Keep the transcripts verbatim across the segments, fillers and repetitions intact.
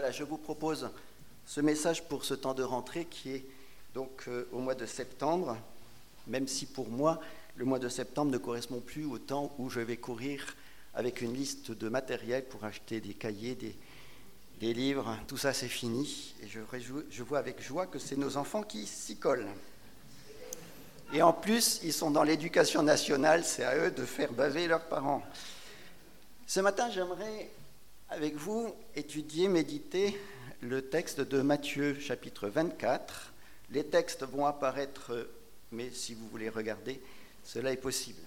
Voilà, je vous propose ce message pour ce temps de rentrée qui est donc euh, au mois de septembre, même si pour moi, le mois de septembre ne correspond plus au temps où je vais courir avec une liste de matériel pour acheter des cahiers, des, des livres. Tout ça, c'est fini. Et je, réjouis, je vois avec joie que c'est nos enfants qui s'y collent. Et en plus, ils sont dans l'éducation nationale, c'est à eux de faire baver leurs parents. Ce matin, j'aimerais, avec vous, étudier, méditer le texte de Matthieu, chapitre vingt-quatre. Les textes vont apparaître, mais si vous voulez regarder, cela est possible.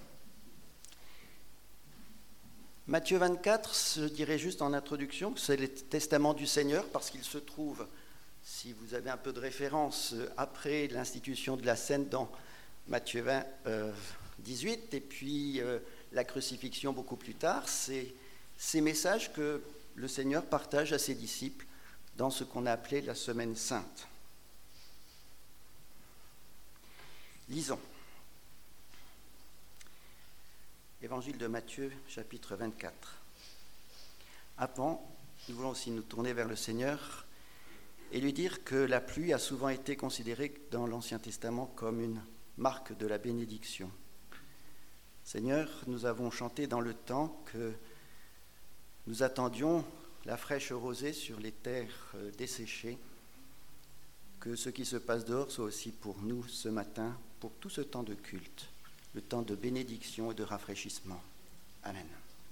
Matthieu vingt-quatre, je dirais juste en introduction, c'est le testament du Seigneur, parce qu'il se trouve, si vous avez un peu de référence, après l'institution de la scène dans Matthieu vingt, euh, dix-huit, et puis euh, la crucifixion beaucoup plus tard, c'est ces messages que le Seigneur partage à ses disciples dans ce qu'on a appelé la Semaine Sainte. Lisons. Évangile de Matthieu, chapitre vingt-quatre. Avant, nous voulons aussi nous tourner vers le Seigneur et lui dire que la pluie a souvent été considérée dans l'Ancien Testament comme une marque de la bénédiction. Seigneur, nous avons chanté dans le temps que nous attendions la fraîche rosée sur les terres desséchées, que ce qui se passe dehors soit aussi pour nous ce matin, pour tout ce temps de culte, le temps de bénédiction et de rafraîchissement. Amen.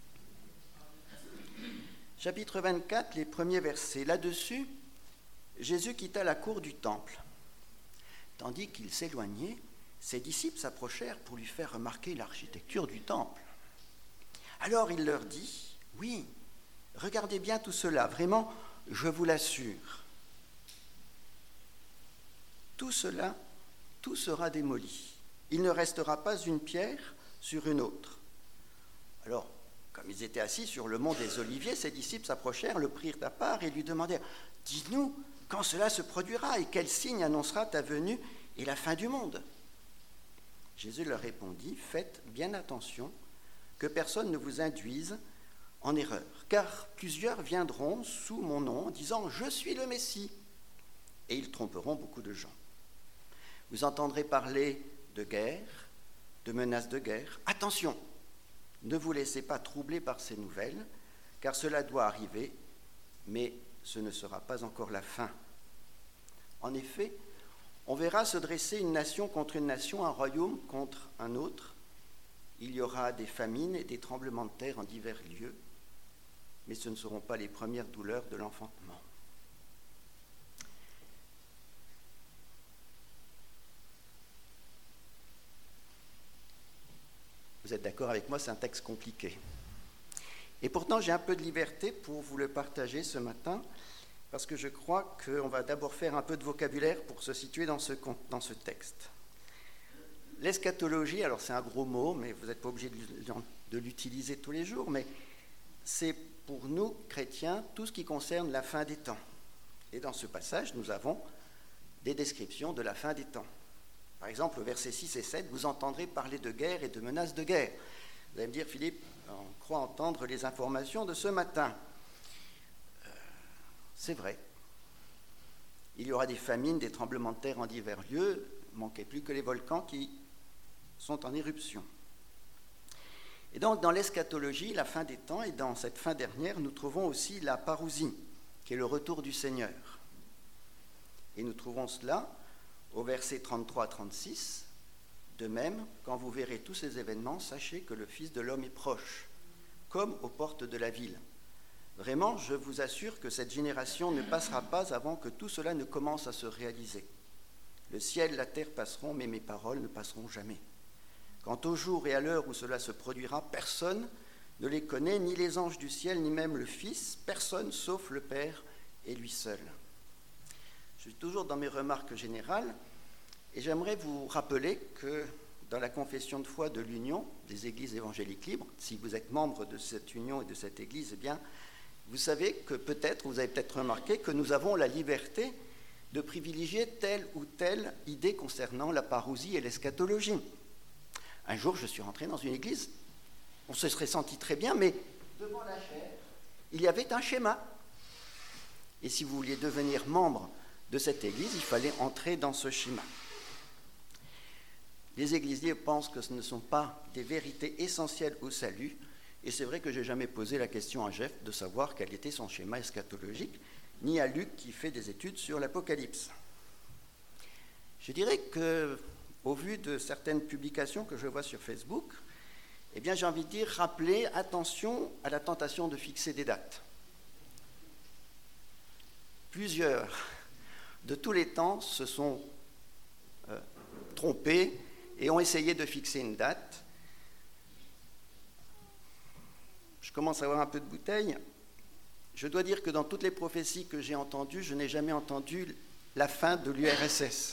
Chapitre vingt-quatre, les premiers versets. Là-dessus, Jésus quitta la cour du temple. Tandis qu'il s'éloignait, ses disciples s'approchèrent pour lui faire remarquer l'architecture du temple. Alors il leur dit, « Oui, regardez bien tout cela, vraiment, je vous l'assure. Tout cela, tout sera démoli. Il ne restera pas une pierre sur une autre. » Alors, comme ils étaient assis sur le mont des Oliviers, ses disciples s'approchèrent, le prirent à part et lui demandèrent, « Dis-nous quand cela se produira et quel signe annoncera ta venue et la fin du monde ?» Jésus leur répondit, « Faites bien attention que personne ne vous induise en erreur, car plusieurs viendront sous mon nom en disant « Je suis le Messie » et ils tromperont beaucoup de gens. Vous entendrez parler de guerre, de menaces de guerre. Attention, ne vous laissez pas troubler par ces nouvelles, car cela doit arriver, mais ce ne sera pas encore la fin. En effet, on verra se dresser une nation contre une nation, un royaume contre un autre. Il y aura des famines et des tremblements de terre en divers lieux, mais ce ne seront pas les premières douleurs de l'enfantement. Vous êtes d'accord avec moi, c'est un texte compliqué. Et pourtant, j'ai un peu de liberté pour vous le partager ce matin, parce que je crois qu'on va d'abord faire un peu de vocabulaire pour se situer dans ce, dans ce texte. L'eschatologie, alors c'est un gros mot, mais vous n'êtes pas obligé de, de l'utiliser tous les jours, mais c'est pour nous, chrétiens, tout ce qui concerne la fin des temps. Et dans ce passage, nous avons des descriptions de la fin des temps. Par exemple, au verset six et sept, vous entendrez parler de guerre et de menaces de guerre. Vous allez me dire, Philippe, on croit entendre les informations de ce matin. Euh, c'est vrai. Il y aura des famines, des tremblements de terre en divers lieux. Il ne manquait plus que les volcans qui sont en éruption. Et donc, dans l'eschatologie, la fin des temps, et dans cette fin dernière, nous trouvons aussi la parousie, qui est le retour du Seigneur. Et nous trouvons cela au verset trente-trois à trente-six, de même, quand vous verrez tous ces événements, sachez que le Fils de l'homme est proche, comme aux portes de la ville. Vraiment, je vous assure que cette génération ne passera pas avant que tout cela ne commence à se réaliser. Le ciel et la terre passeront, mais mes paroles ne passeront jamais. Quant au jour et à l'heure où cela se produira, personne ne les connaît, ni les anges du ciel, ni même le Fils, personne sauf le Père et lui seul. Je suis toujours dans mes remarques générales et j'aimerais vous rappeler que dans la confession de foi de l'Union des Églises évangéliques libres, si vous êtes membre de cette union et de cette Église, eh bien, vous savez que peut-être, vous avez peut-être remarqué que nous avons la liberté de privilégier telle ou telle idée concernant la parousie et l'eschatologie. Un jour, je suis rentré dans une église, on se serait senti très bien, mais devant la chaire, il y avait un schéma. Et Et si vous vouliez devenir membre de cette église, il fallait entrer dans ce schéma. Les églisiers pensent que ce ne sont pas des vérités essentielles au salut, et c'est vrai que je n'ai jamais posé la question à Jeff de savoir quel était son schéma eschatologique, ni à Luc qui fait des études sur l'Apocalypse. Je dirais qu'au vu de certaines publications que je vois sur Facebook, eh bien, j'ai envie de dire, rappeler attention à la tentation de fixer des dates. Plusieurs de tous les temps se sont euh, trompés et ont essayé de fixer une date. Je commence à avoir un peu de bouteille. Je dois dire que dans toutes les prophéties que j'ai entendues, je n'ai jamais entendu la fin de l'U R S S.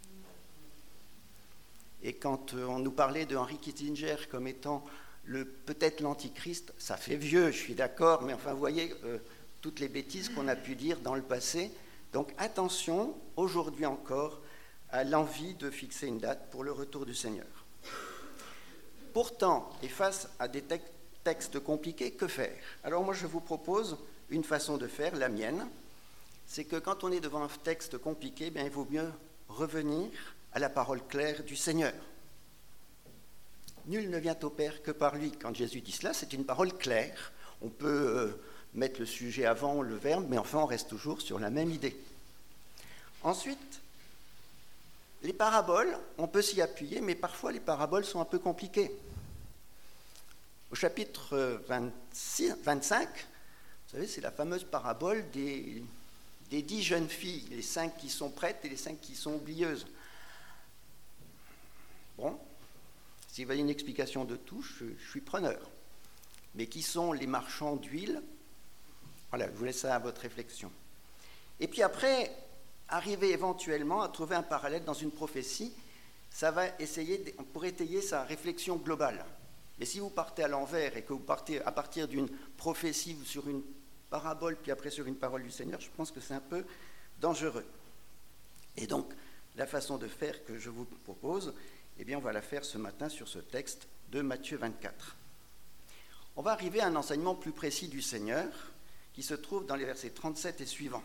Et quand on nous parlait de Henry Kissinger comme étant le, peut-être l'antichrist, ça fait vieux, je suis d'accord, mais enfin, vous voyez euh, toutes les bêtises qu'on a pu dire dans le passé. Donc attention, aujourd'hui encore, à l'envie de fixer une date pour le retour du Seigneur. Pourtant, et face à des te- textes compliqués, que faire? Alors moi, je vous propose une façon de faire, la mienne, c'est que quand on est devant un texte compliqué, eh bien, il vaut mieux revenir à la parole claire du Seigneur. Nul ne vient au Père que par lui. Quand Jésus dit cela, c'est une parole claire. On peut euh, mettre le sujet avant le verbe, mais enfin, on reste toujours sur la même idée. Ensuite, les paraboles, on peut s'y appuyer, mais parfois les paraboles sont un peu compliquées. Au chapitre vingt-six, vingt-cinq, vous savez, c'est la fameuse parabole des, des dix jeunes filles, les cinq qui sont prêtes et les cinq qui sont oublieuses. Bon, s'il y a une explication de tout, je, je suis preneur. Mais qui sont les marchands d'huile? Voilà, je vous laisse ça à votre réflexion. Et puis après, arriver éventuellement à trouver un parallèle dans une prophétie, ça va essayer, pour étayer sa réflexion globale. Mais si vous partez à l'envers et que vous partez à partir d'une prophétie ou sur une parabole, puis après sur une parole du Seigneur, je pense que c'est un peu dangereux. Et donc, la façon de faire que je vous propose, eh bien, on va la faire ce matin sur ce texte de Matthieu vingt-quatre. On va arriver à un enseignement plus précis du Seigneur, qui se trouve dans les versets trente-sept et suivants.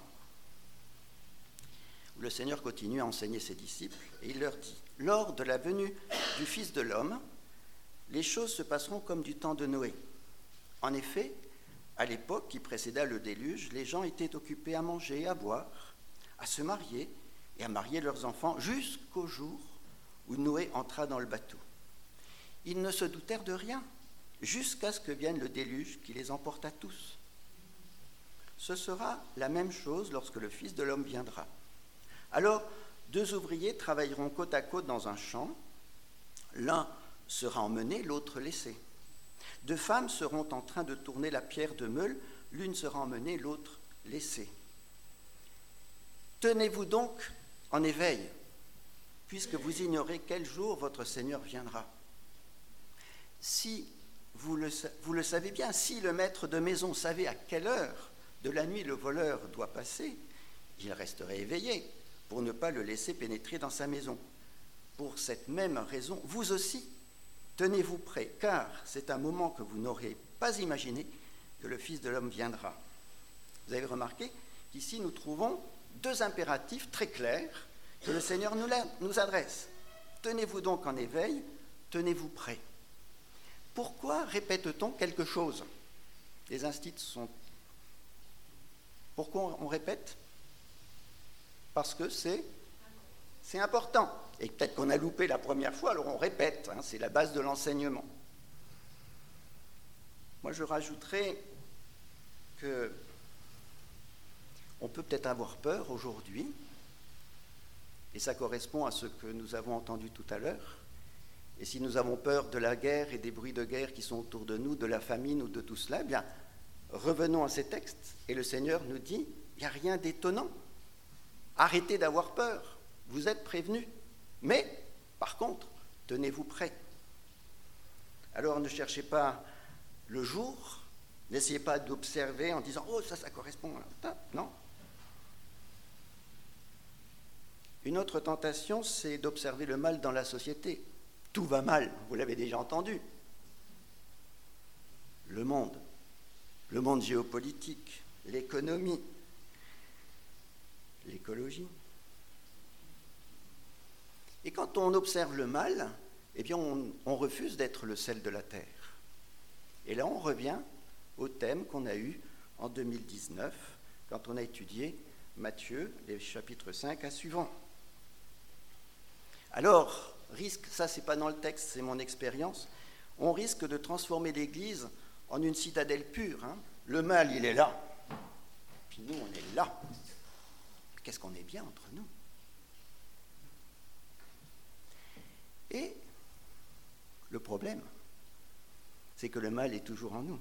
Le Seigneur continue à enseigner ses disciples et il leur dit « Lors de la venue du Fils de l'homme, les choses se passeront comme du temps de Noé. En effet, à l'époque qui précéda le déluge, les gens étaient occupés à manger, à boire, à se marier et à marier leurs enfants jusqu'au jour où Noé entra dans le bateau. Ils ne se doutèrent de rien jusqu'à ce que vienne le déluge qui les emporta tous. Ce sera la même chose lorsque le Fils de l'homme viendra. Alors, deux ouvriers travailleront côte à côte dans un champ. L'un sera emmené, l'autre laissé. Deux femmes seront en train de tourner la pierre de meule. L'une sera emmenée, l'autre laissée. Tenez-vous donc en éveil, puisque vous ignorez quel jour votre Seigneur viendra. Si vous le, vous le savez bien, si le maître de maison savait à quelle heure de la nuit le voleur doit passer, il resterait éveillé pour ne pas le laisser pénétrer dans sa maison. Pour cette même raison, vous aussi, tenez-vous prêts, car c'est un moment que vous n'aurez pas imaginé que le Fils de l'homme viendra. Vous avez remarqué qu'ici nous trouvons deux impératifs très clairs que le Seigneur nous, la, nous adresse. Tenez-vous donc en éveil, tenez-vous prêts. Pourquoi répète-t-on quelque chose? Les instits sont... Pourquoi on répète? Parce que c'est, c'est important. Et peut-être qu'on a loupé la première fois, alors on répète, hein, c'est la base de l'enseignement. Moi, je rajouterais que on peut peut-être avoir peur aujourd'hui, et ça correspond à ce que nous avons entendu tout à l'heure. Et si nous avons peur de la guerre et des bruits de guerre qui sont autour de nous, de la famine ou de tout cela, eh bien, revenons à ces textes, et le Seigneur nous dit, il n'y a rien d'étonnant. Arrêtez d'avoir peur, vous êtes prévenus. Mais, par contre, tenez-vous prêts. Alors ne cherchez pas le jour, n'essayez pas d'observer en disant « Oh, ça, ça correspond à ça ». Non. Une autre tentation, c'est d'observer le mal dans la société. Tout va mal, vous l'avez déjà entendu. Le monde, le monde géopolitique, l'économie. l'écologie. Et quand on observe le mal, eh bien on, on refuse d'être le sel de la terre. Et là, on revient au thème qu'on a eu en deux mille dix-neuf, quand on a étudié Matthieu, les chapitres cinq à suivants. Alors, risque, ça c'est pas dans le texte, c'est mon expérience, on risque de transformer l'Église en une citadelle pure. Hein. Le mal, il est là, puis nous, on est là. Qu'est-ce qu'on est bien entre nous? Et le problème, c'est que le mal est toujours en nous.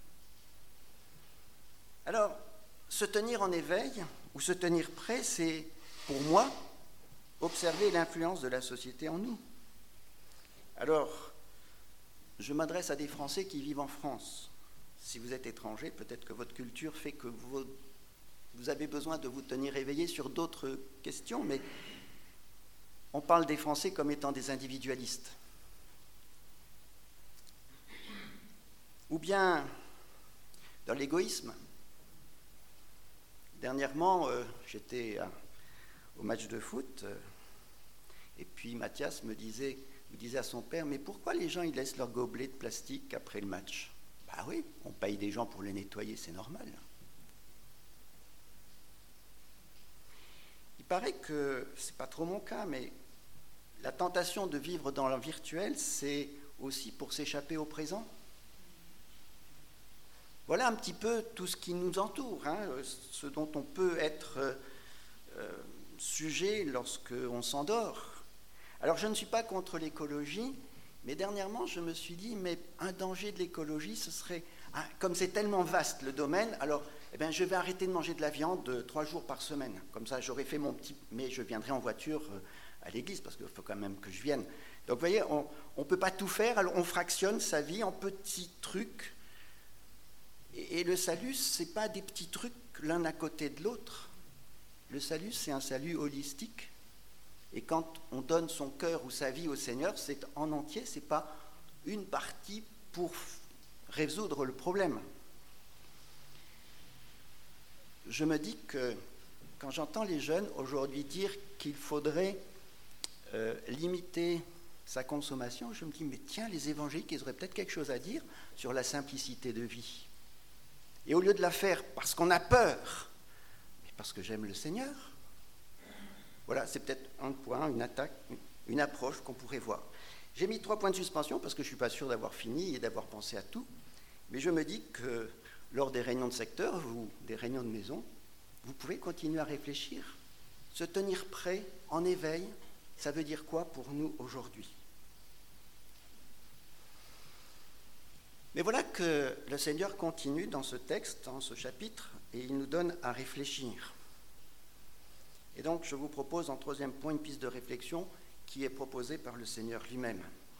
Alors, se tenir en éveil ou se tenir prêt, c'est, pour moi, observer l'influence de la société en nous. Alors, je m'adresse à des Français qui vivent en France. Si vous êtes étranger, peut-être que votre culture fait que vous, vous avez besoin de vous tenir éveillé sur d'autres questions, mais on parle des Français comme étant des individualistes. Ou bien dans l'égoïsme. Dernièrement, euh, j'étais à, au match de foot, euh, et puis Mathias me disait, me disait à son père, mais pourquoi les gens ils laissent leurs gobelets de plastique après le match? Bah oui, on paye des gens pour les nettoyer, c'est normal. Il paraît que, c'est pas trop mon cas, mais la tentation de vivre dans le virtuel, c'est aussi pour s'échapper au présent. Voilà un petit peu tout ce qui nous entoure, hein, ce dont on peut être euh, sujet lorsqu'on s'endort. Alors je ne suis pas contre l'écologie, mais dernièrement je me suis dit, mais un danger de l'écologie, ce serait, hein, comme c'est tellement vaste le domaine, alors eh bien, je vais arrêter de manger de la viande trois jours par semaine. Comme ça j'aurais fait mon petit, mais je viendrai en voiture à l'église, parce qu'il faut quand même que je vienne. Donc vous voyez, on ne peut pas tout faire, alors on fractionne sa vie en petits trucs. Et le salut, ce n'est pas des petits trucs l'un à côté de l'autre. Le salut, c'est un salut holistique. Et quand on donne son cœur ou sa vie au Seigneur, c'est en entier, ce n'est pas une partie pour résoudre le problème. Je me dis que quand j'entends les jeunes aujourd'hui dire qu'il faudrait euh, limiter sa consommation, je me dis, mais tiens, les évangéliques, ils auraient peut-être quelque chose à dire sur la simplicité de vie. Et au lieu de la faire parce qu'on a peur, mais parce que j'aime le Seigneur, voilà, c'est peut-être un point, une attaque, une approche qu'on pourrait voir. J'ai mis trois points de suspension parce que je ne suis pas sûr d'avoir fini et d'avoir pensé à tout, mais je me dis que lors des réunions de secteur ou des réunions de maison, vous pouvez continuer à réfléchir. Se tenir prêt, en éveil, ça veut dire quoi pour nous aujourd'hui? Mais voilà que le Seigneur continue dans ce texte, dans ce chapitre, et il nous donne à réfléchir. Et donc, je vous propose en troisième point une piste de réflexion qui est proposée par le Seigneur lui-même.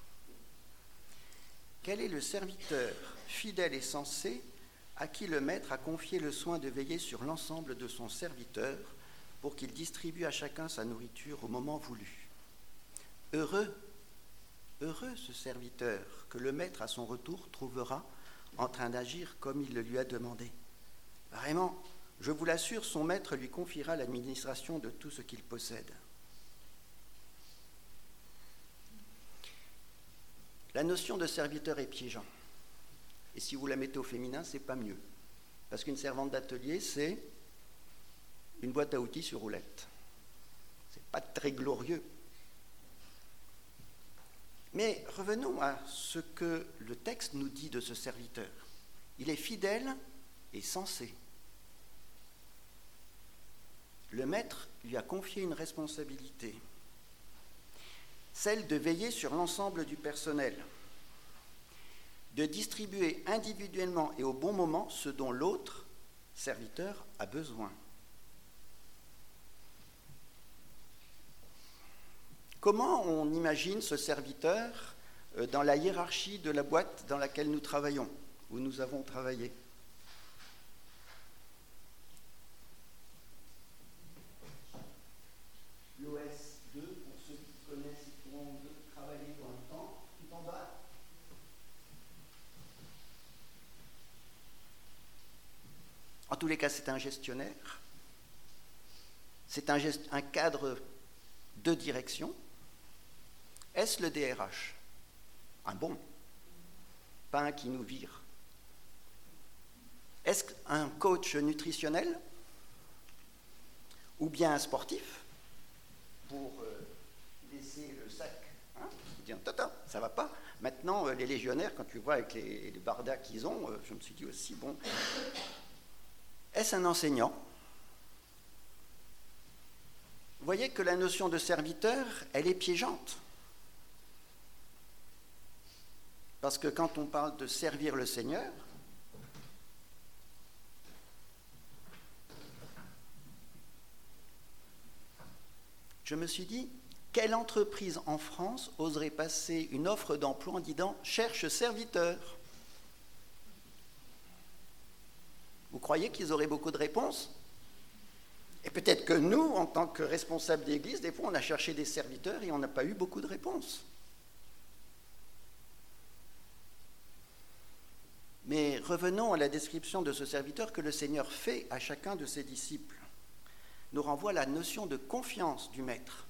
Quel est le serviteur fidèle et sensé à qui le Maître a confié le soin de veiller sur l'ensemble de son serviteur pour qu'il distribue à chacun sa nourriture au moment voulu? Heureux Heureux ce serviteur que le maître à son retour trouvera en train d'agir comme il le lui a demandé. Vraiment, je vous l'assure, son maître lui confiera l'administration de tout ce qu'il possède. La notion de serviteur est piégeante. Et si vous la mettez au féminin, c'est pas mieux. Parce qu'une servante d'atelier, c'est une boîte à outils sur roulette. C'est pas très glorieux. Mais revenons à ce que le texte nous dit de ce serviteur. Il est fidèle et sensé. Le maître lui a confié une responsabilité, celle de veiller sur l'ensemble du personnel, de distribuer individuellement et au bon moment ce dont l'autre serviteur a besoin. Comment on imagine ce serviteur dans la hiérarchie de la boîte dans laquelle nous travaillons, où nous avons travaillé? L'O S deux, pour ceux qui connaissent et qui ont travaillé dans le temps, tout en bas. En tous les cas, c'est un gestionnaire. C'est un, geste, un cadre de direction. Est-ce le D R H? Un bon, pas un qui nous vire. Est-ce un coach nutritionnel ou bien un sportif pour euh, laisser le sac, hein, dire tata, ça va pas. Maintenant, euh, les légionnaires, quand tu vois avec les, les bardas qu'ils ont, euh, je me suis dit aussi, bon, est-ce un enseignant? Vous voyez que la notion de serviteur, elle est piégeante. Parce que quand on parle de servir le Seigneur, je me suis dit, quelle entreprise en France oserait passer une offre d'emploi en disant « cherche serviteur » ? Vous croyez qu'ils auraient beaucoup de réponses ? Et peut-être que nous, en tant que responsables d'église, des fois on a cherché des serviteurs et on n'a pas eu beaucoup de réponses. Mais revenons à la description de ce serviteur que le Seigneur fait à chacun de ses disciples. Nous renvoie la notion de confiance du maître.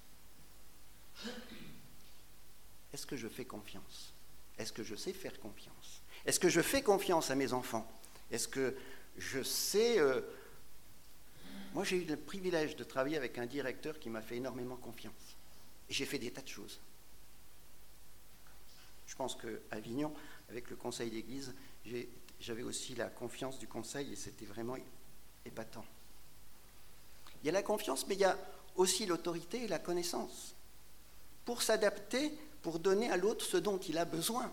Est-ce que je fais confiance? Est-ce que je sais faire confiance? Est-ce que je fais confiance à mes enfants? Est-ce que je sais... Euh... Moi, j'ai eu le privilège de travailler avec un directeur qui m'a fait énormément confiance. Et j'ai fait des tas de choses. Je pense qu'à Avignon, avec le conseil d'église, j'ai, j'avais aussi la confiance du conseil et c'était vraiment épatant. Il y a la confiance, mais il y a aussi l'autorité et la connaissance. Pour s'adapter, pour donner à l'autre ce dont il a besoin.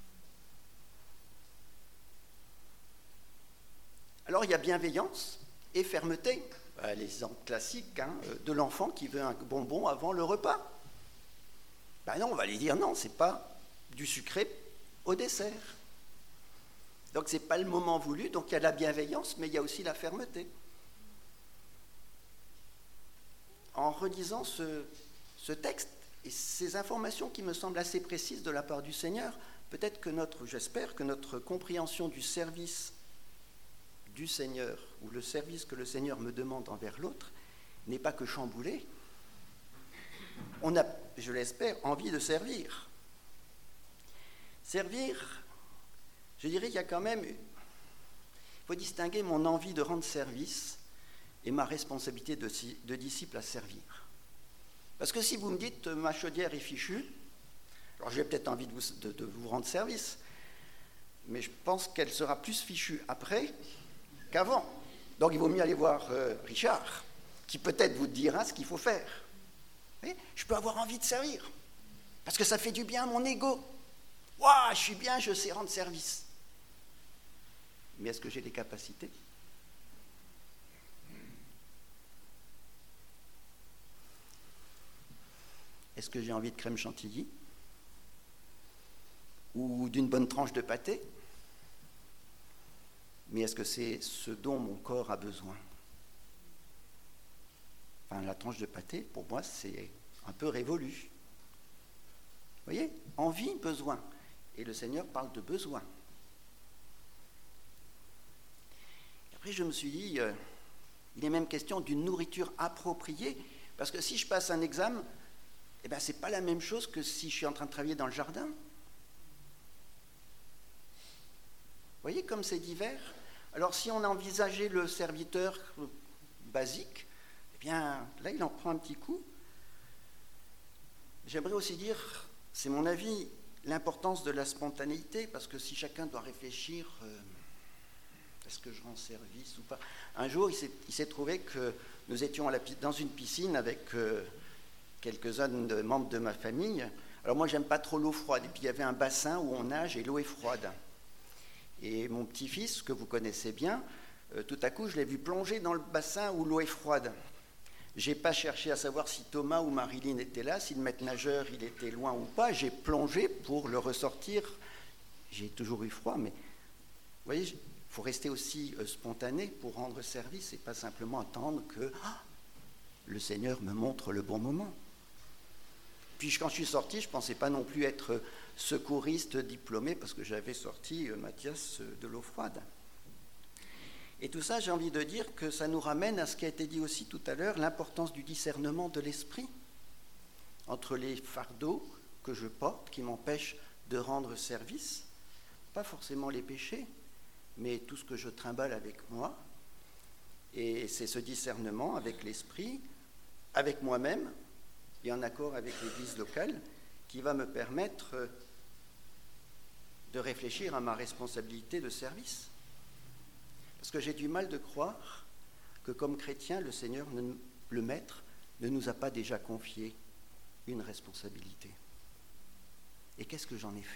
Alors il y a bienveillance et fermeté. Ben, les exemples classiques hein, de l'enfant qui veut un bonbon avant le repas. Ben non, on va lui dire non, c'est pas du sucré au dessert. Donc c'est pas le moment voulu, donc il y a la bienveillance, mais il y a aussi la fermeté. En relisant ce, ce texte et ces informations qui me semblent assez précises de la part du Seigneur, peut-être que notre, j'espère que notre compréhension du service du Seigneur, ou le service que le Seigneur me demande envers l'autre, n'est pas que chamboulé. On a, je l'espère, envie de servir. Servir, je dirais qu'il y a quand même... Il faut distinguer mon envie de rendre service et ma responsabilité de, de disciple à servir. Parce que si vous me dites « ma chaudière est fichue », alors j'ai peut-être envie de vous, de, de vous rendre service, mais je pense qu'elle sera plus fichue après qu'avant. Donc il vaut mieux aller voir euh, Richard, qui peut-être vous dira ce qu'il faut faire. Vous voyez, je peux avoir envie de servir, parce que ça fait du bien à mon ego. Waouh, je suis bien, je sais rendre service. Mais est-ce que j'ai les capacités ? Est-ce que j'ai envie de crème chantilly ? Ou d'une bonne tranche de pâté ? Mais est-ce que c'est ce dont mon corps a besoin ? Enfin, la tranche de pâté, pour moi, c'est un peu révolu. Vous voyez ? Envie, besoin. Et le Seigneur parle de besoin. Et après, je me suis dit, euh, il est même question d'une nourriture appropriée, parce que si je passe un examen, eh ben, ce n'est pas la même chose que si je suis en train de travailler dans le jardin. Vous voyez comme c'est divers ? Alors si on a envisagé le serviteur basique, eh bien là il en prend un petit coup. J'aimerais aussi dire, c'est mon avis, l'importance de la spontanéité, parce que si chacun doit réfléchir, euh, est-ce que je rends service ou pas ? Un jour il s'est, il s'est trouvé que nous étions à la, dans une piscine avec euh, quelques-uns de membres de ma famille. Alors moi j'aime pas trop l'eau froide, et puis il y avait un bassin où on nage et l'eau est froide. Et mon petit-fils, que vous connaissez bien, euh, tout à coup, je l'ai vu plonger dans le bassin où l'eau est froide. Je n'ai pas cherché à savoir si Thomas ou Marilyn étaient là, si le maître nageur, il était loin ou pas. J'ai plongé pour le ressortir. J'ai toujours eu froid, mais vous voyez, il faut rester aussi euh, spontané pour rendre service et pas simplement attendre que ah, le Seigneur me montre le bon moment. Puis quand je suis sorti, je ne pensais pas non plus être secouriste diplômé parce que j'avais sorti euh, Mathias euh, de l'eau froide. Et tout ça, j'ai envie de dire que ça nous ramène à ce qui a été dit aussi tout à l'heure, l'importance du discernement de l'esprit entre les fardeaux que je porte, qui m'empêchent de rendre service, pas forcément les péchés, mais tout ce que je trimballe avec moi. Et c'est ce discernement avec l'esprit, avec moi-même, et en accord avec l'Église locale, qui va me permettre de réfléchir à ma responsabilité de service. Parce que j'ai du mal de croire que comme chrétien, le Seigneur, le Maître, ne nous a pas déjà confié une responsabilité. Et qu'est-ce que j'en ai fait ?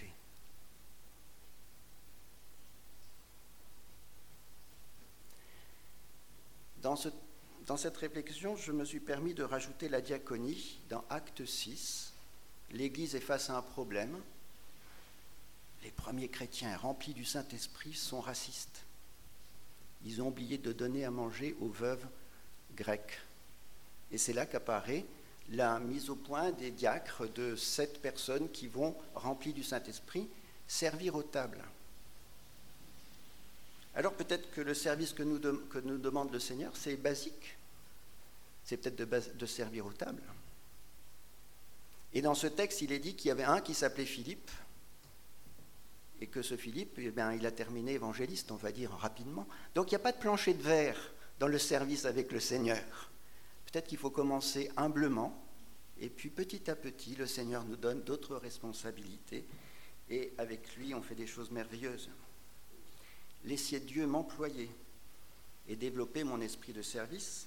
Dans, ce, dans cette réflexion, je me suis permis de rajouter la diaconie dans Acte six. L'Église est face à un problème. Les premiers chrétiens remplis du Saint-Esprit sont racistes. Ils ont oublié de donner à manger aux veuves grecques. Et c'est là qu'apparaît la mise au point des diacres de sept personnes qui vont, remplies du Saint-Esprit, servir aux tables. Alors peut-être que le service que nous, de, que nous demande le Seigneur, c'est basique. C'est peut-être de, base, de servir aux tables. Et dans ce texte, il est dit qu'il y avait un qui s'appelait Philippe, et que ce Philippe, eh bien, il a terminé évangéliste, on va dire, rapidement. Donc il n'y a pas de plancher de verre dans le service avec le Seigneur. Peut-être qu'il faut commencer humblement, et puis petit à petit, le Seigneur nous donne d'autres responsabilités, et avec lui, on fait des choses merveilleuses. Laisser Dieu m'employer et développer mon esprit de service,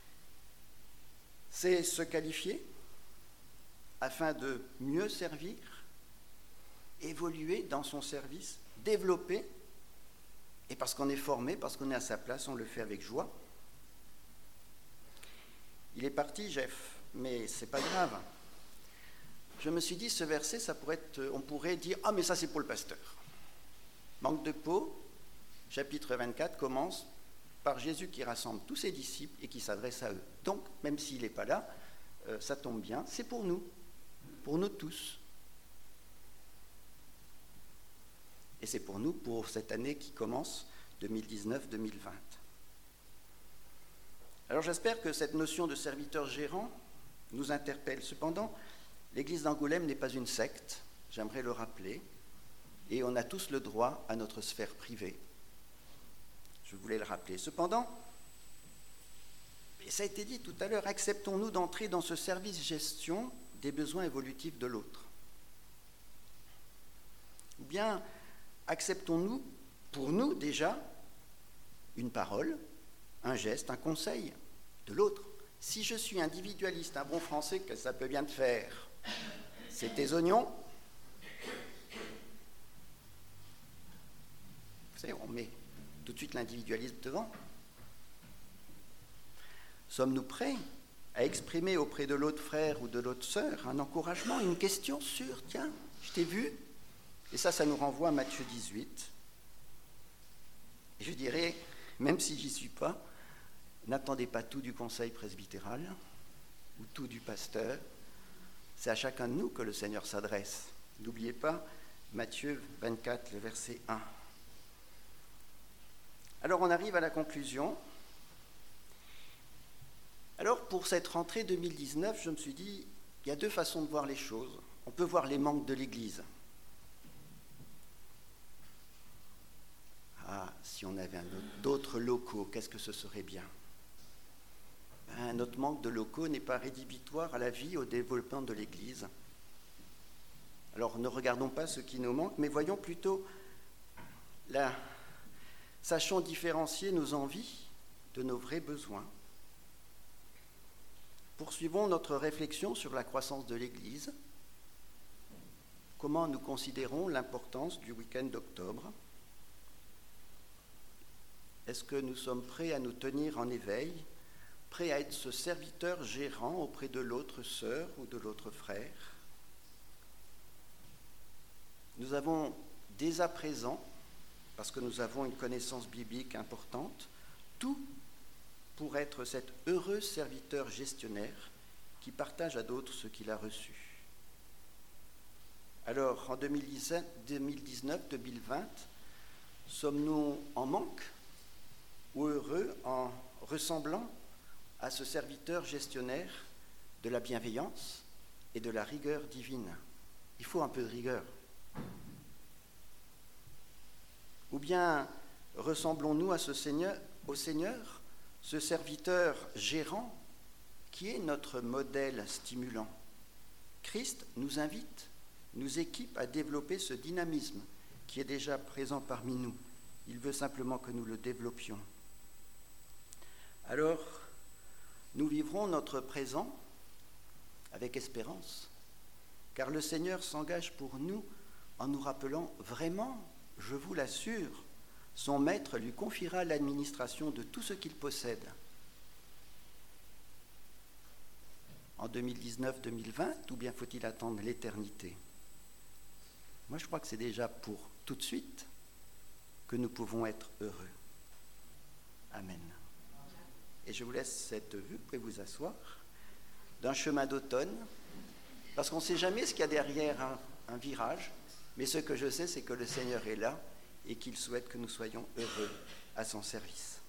c'est se qualifier afin de mieux servir, évoluer dans son service, développer, et parce qu'on est formé, parce qu'on est à sa place, on le fait avec joie. Il est parti, Jeff, mais c'est pas grave. Je me suis dit, ce verset, ça pourrait être, on pourrait dire, ah mais ça c'est pour le pasteur. Manque de peau, chapitre vingt-quatre commence par Jésus qui rassemble tous ses disciples et qui s'adresse à eux. Donc, même s'il n'est pas là, euh, ça tombe bien, c'est pour nous, pour nous tous. Et c'est pour nous, pour cette année qui commence, deux mille dix-neuf deux mille vingt. Alors j'espère que cette notion de serviteur gérant nous interpelle. Cependant, l'église d'Angoulême n'est pas une secte, j'aimerais le rappeler, et on a tous le droit à notre sphère privée. Je voulais le rappeler. Cependant, et ça a été dit tout à l'heure, acceptons-nous d'entrer dans ce service gestion des besoins évolutifs de l'autre ? Ou bien acceptons-nous, pour nous déjà, une parole, un geste, un conseil de l'autre ? Si je suis individualiste, un bon français, que ça peut bien te faire, c'est tes oignons. Vous savez, on met tout de suite l'individualisme devant. Sommes-nous prêts à exprimer auprès de l'autre frère ou de l'autre sœur un encouragement, une question sur « Tiens, je t'ai vu ?» Et ça, ça nous renvoie à Matthieu dix-huit. Et je dirais, même si j'y suis pas, n'attendez pas tout du conseil presbytéral ou tout du pasteur. C'est à chacun de nous que le Seigneur s'adresse. N'oubliez pas Matthieu vingt-quatre, le verset un. Alors on arrive à la conclusion. Alors pour cette rentrée deux mille dix-neuf, je me suis dit, il y a deux façons de voir les choses. On peut voir les manques de l'Église. Ah, si on avait un autre, d'autres locaux, qu'est-ce que ce serait bien ? Ben, notre manque de locaux n'est pas rédhibitoire à la vie, au développement de l'Église. Alors ne regardons pas ce qui nous manque, mais voyons plutôt la... Sachons différencier nos envies de nos vrais besoins. Poursuivons notre réflexion sur la croissance de l'Église. Comment nous considérons l'importance du week-end d'octobre ? Est-ce que nous sommes prêts à nous tenir en éveil, prêts à être ce serviteur gérant auprès de l'autre sœur ou de l'autre frère ? Nous avons dès à présent, parce que nous avons une connaissance biblique importante, tout pour être cet heureux serviteur gestionnaire qui partage à d'autres ce qu'il a reçu. Alors, en deux mille dix-neuf deux mille vingt, sommes-nous en manque ou heureux en ressemblant à ce serviteur gestionnaire de la bienveillance et de la rigueur divine? Il faut un peu de rigueur. Ou bien ressemblons-nous à ce Seigneur, au Seigneur, ce serviteur gérant qui est notre modèle stimulant? Christ nous invite, nous équipe à développer ce dynamisme qui est déjà présent parmi nous. Il veut simplement que nous le développions. Alors, nous vivrons notre présent avec espérance, car le Seigneur s'engage pour nous en nous rappelant vraiment, je vous l'assure, son maître lui confiera l'administration de tout ce qu'il possède. En deux mille dix-neuf deux mille vingt, ou bien faut-il attendre l'éternité? Moi, je crois que c'est déjà pour tout de suite que nous pouvons être heureux. Amen. Et je vous laisse cette vue, vous pouvez vous asseoir, d'un chemin d'automne, parce qu'on ne sait jamais ce qu'il y a derrière un, un virage, mais ce que je sais, c'est que le Seigneur est là et qu'il souhaite que nous soyons heureux à son service.